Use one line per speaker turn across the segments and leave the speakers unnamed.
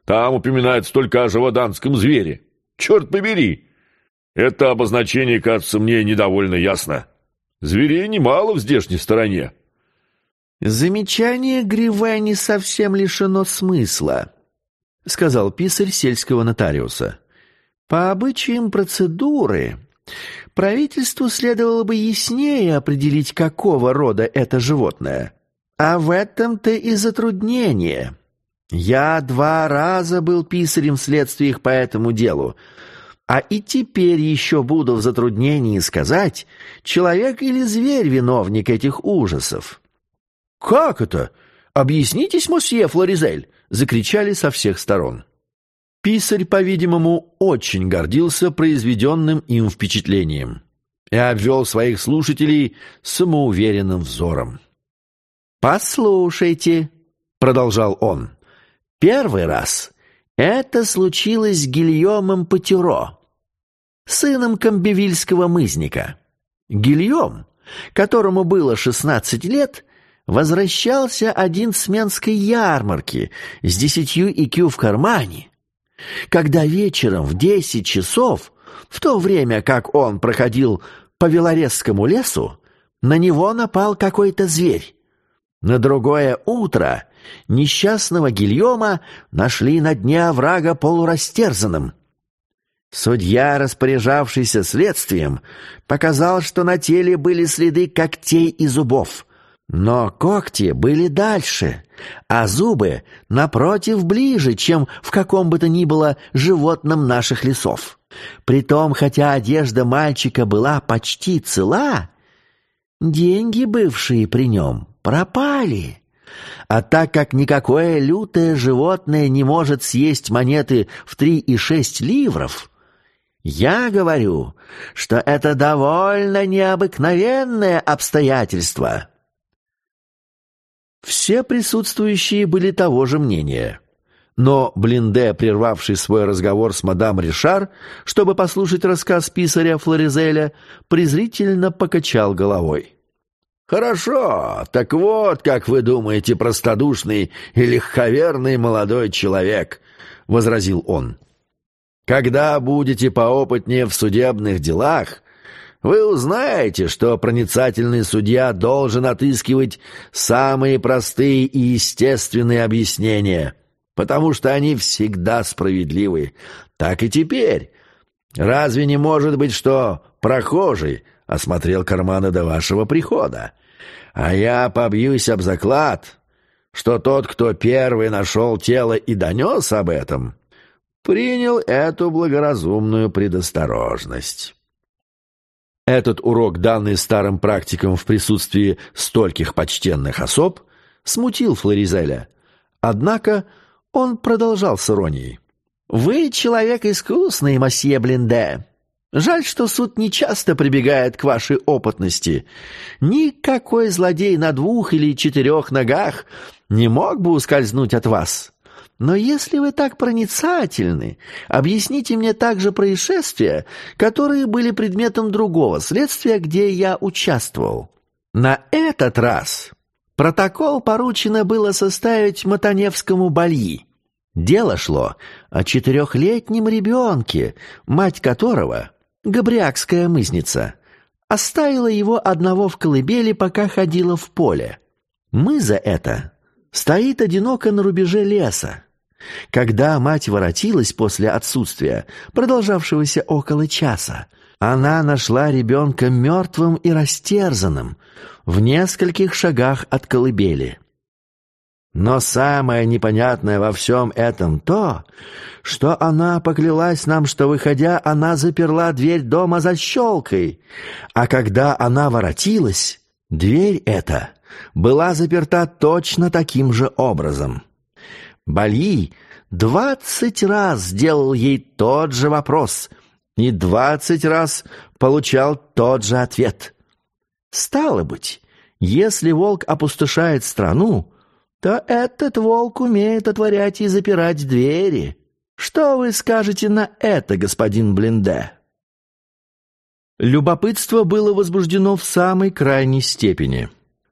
Там упоминается только о живоданском звере. Черт побери! Это обозначение кажется мне недовольно ясно. Зверей немало в здешней стороне».
«Замечание Гриве не совсем лишено смысла», — сказал писарь сельского нотариуса. «По обычаям процедуры правительству следовало бы яснее определить, какого рода это животное. А в этом-то и затруднение. Я 2 раза был писарем в следствиях по этому делу, а и теперь еще буду в затруднении сказать, человек или зверь виновник этих ужасов». «Как это? Объяснитесь, мосье Флоризель!» — закричали со всех сторон. Писарь, по-видимому, очень гордился произведенным им впечатлением и обвел своих слушателей самоуверенным взором. «Послушайте», — продолжал он, — «первый раз это случилось с Гильомом Патюро, сыном комбевильского мызника. Гильом, которому было 16 лет, возвращался один с Менской ярмарки с 10 икю в кармане, когда вечером в 10 часов, в то время как он проходил по Виларесскому лесу, на него напал какой-то зверь. На другое утро несчастного Гильома нашли на дне оврага полурастерзанным. Судья, распоряжавшийся следствием, показал, что на теле были следы когтей и зубов, но когти были дальше, а зубы, напротив, ближе, чем в каком бы то ни было животном наших лесов. Притом, хотя одежда мальчика была почти цела, деньги, бывшие при нем, пропали. А так как никакое лютое животное не может съесть монеты в 3 и 6 ливров, я говорю, что это довольно необыкновенное обстоятельство». Все присутствующие были того же мнения. Но Блинде, прервавший свой разговор с мадам Ришар, чтобы послушать рассказ писаря Флоризеля, презрительно покачал головой. «Хорошо, так вот, как вы думаете, простодушный и легковерный молодой человек», — возразил он. «Когда будете поопытнее в судебных делах, вы узнаете, что проницательный судья должен отыскивать самые простые и естественные объяснения, потому что они всегда справедливы. Так и теперь. Разве не может быть, что прохожий осмотрел карманы до вашего прихода? А я побьюсь об заклад, что тот, кто первый нашел тело и донес об этом, принял эту благоразумную предосторожность». Этот урок, данный старым практикам в присутствии стольких почтенных особ, смутил Флоризеля. Однако он продолжал с иронией. «Вы человек искусный, мосье Блинде. Жаль, что суд нечасто прибегает к вашей опытности. Никакой злодей на 2 или 4 ногах не мог бы ускользнуть от вас. Но если вы так проницательны, объясните мне также происшествия, которые были предметом другого следствия, где я участвовал. На этот раз протокол поручено было составить Матаневскому Бальи. Дело шло о 4-летнем ребенке, мать которого, габриакская мызница, оставила его одного в колыбели, пока ходила в поле. Мыза эта стоит одиноко на рубеже леса. Когда мать воротилась после отсутствия, продолжавшегося около часа, она нашла ребенка мертвым и растерзанным в нескольких шагах от колыбели. Но самое непонятное во всем этом то, что она поклялась нам, что, выходя, она заперла дверь дома защелкой, а когда она воротилась, дверь эта была заперта точно таким же образом. Бальи 20 раз сделал ей тот же вопрос и 20 раз получал тот же ответ. Стало быть, если волк опустошает страну, то этот волк умеет отворять и запирать двери. Что вы скажете на это, господин Блинде?» Любопытство было возбуждено в самой крайней степени.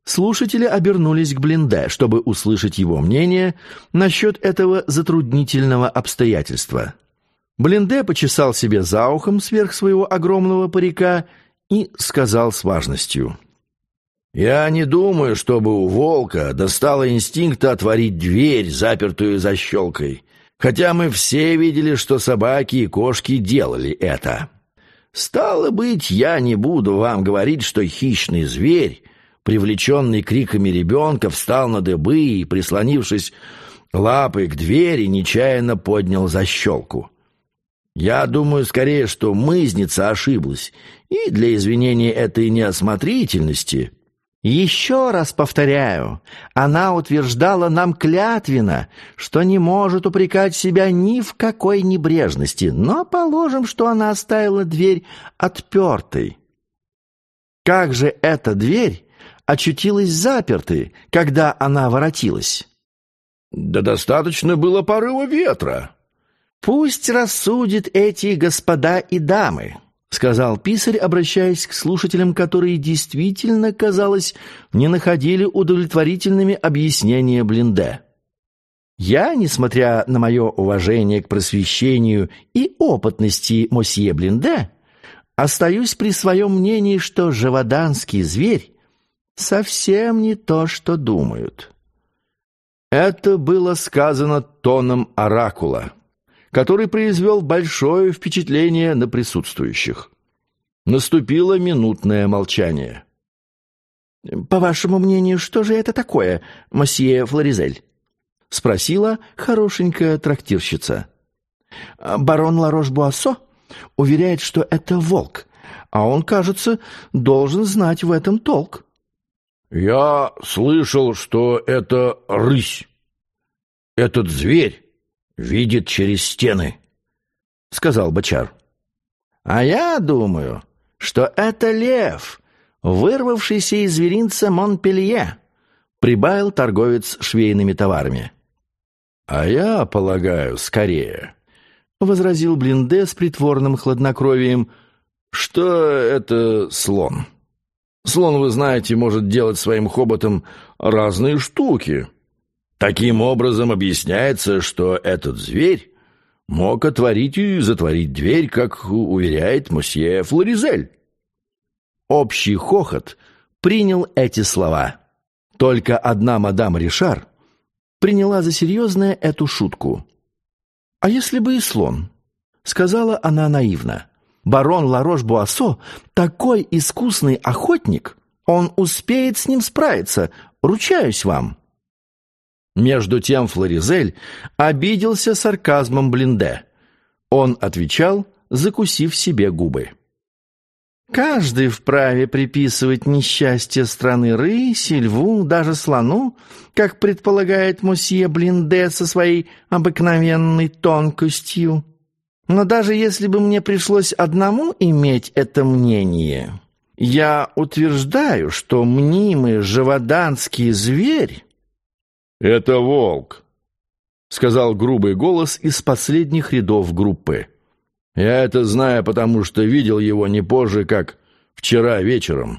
Слушатели обернулись к Блинде, чтобы услышать его мнение насчет этого затруднительного обстоятельства. Блинде почесал себе за ухом сверх своего огромного парика и сказал с важностью: «Я не думаю, чтобы у волка достало инстинкта отворить дверь, запертую защелкой, хотя мы все видели, что собаки и кошки делали это. Стало быть, я не буду вам говорить, что хищный зверь, привлеченный криками ребенка, встал на дыбы и, прислонившись лапой к двери, нечаянно поднял защелку. Я думаю скорее, что мызница ошиблась, и для извинения этой неосмотрительности... Еще раз повторяю, она утверждала нам клятвенно, что не может упрекать себя ни в какой небрежности, но положим, что она оставила дверь отпертой. Как же эта дверь очутилась запертой, когда она воротилась?
Да достаточно было порыва ветра.
Пусть рассудят эти господа и дамы, — сказал писарь, обращаясь к слушателям, которые действительно, казалось, не находили удовлетворительными объяснения Блинде. «Я, несмотря на мое уважение к просвещению и опытности мосье Блинде, остаюсь при своем мнении, что живоданский зверь совсем не то, что думают». Это было сказано тоном оракула, который произвел большое впечатление на присутствующих. Наступило минутное молчание. «По вашему мнению, что же это такое, мосье Флоризель?» — спросила хорошенькая трактирщица. «Барон Ларош-Буассо уверяет, что это волк, а он, кажется, должен знать в этом толк».
«Я слышал, что это рысь. Этот зверь видит через стены», — сказал бочар.
«А я думаю, что это лев, вырвавшийся из зверинца Монпелье», — прибавил торговец швейными товарами.
«А я полагаю, скорее»,
— возразил Блинде с притворным хладнокровием, —
«что это слон. Слон, вы знаете, может делать своим хоботом разные штуки. Таким образом объясняется, что этот зверь мог отворить и затворить дверь, как уверяет мосье Флоризель».
Общий хохот принял эти слова. Только одна мадам Ришар приняла за серьезное эту шутку. «А если бы и слон?» — сказала она наивно. «Барон Ларош-Буассо такой искусный охотник, он успеет с ним справиться, ручаюсь вам». Между тем Флоризель обиделся сарказмом Блинде. Он отвечал, закусив себе губы: «Каждый вправе приписывать несчастье страны рыси, льву, даже слону, как предполагает мосье Блинде со своей обыкновенной тонкостью. Но даже если бы мне пришлось одному иметь это мнение, я утверждаю, что мнимый живоданский зверь...»
«Это волк», — сказал грубый голос из последних рядов группы. «Я это знаю, потому что видел его не позже, как вчера вечером».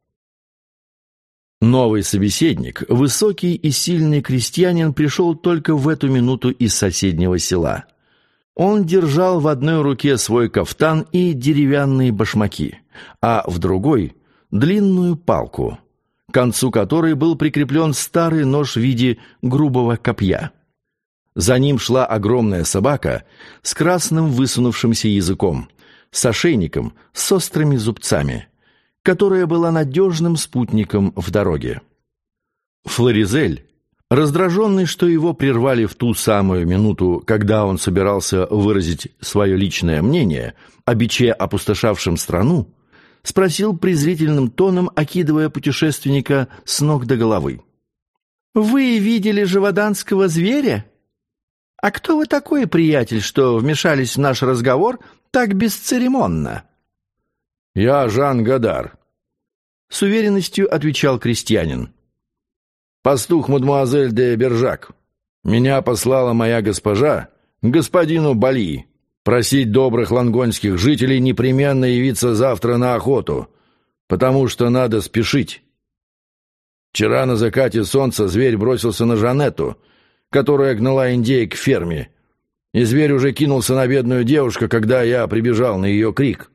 Новый собеседник, высокий и сильный крестьянин, пришел только в эту минуту из соседнего села. Он держал в одной руке свой кафтан и деревянные башмаки, а в другой — длинную палку, к концу которой был прикреплен старый нож в виде грубого копья. За ним шла огромная собака с красным высунувшимся языком, с ошейником, с острыми зубцами, которая была надежным спутником в дороге. Флоризель, раздраженный, что его прервали в ту самую минуту, когда он собирался выразить свое личное мнение о биче, опустошавшем страну, спросил презрительным тоном, окидывая путешественника с ног до головы: «Вы видели живоданского зверя? А кто вы такой, приятель, что вмешались в наш разговор так бесцеремонно?»
«Я Жан Годар»,
— с уверенностью отвечал крестьянин.
«Пастух мадемуазель де Бержак. Меня послала моя госпожа господину Бали просить добрых лангонских жителей непременно явиться завтра на охоту, потому что надо спешить». Вчера на закате солнца зверь бросился на Жанетту, которая гнала индейок к ферме. И зверь уже кинулся на бедную девушку, когда я прибежал на ее крик.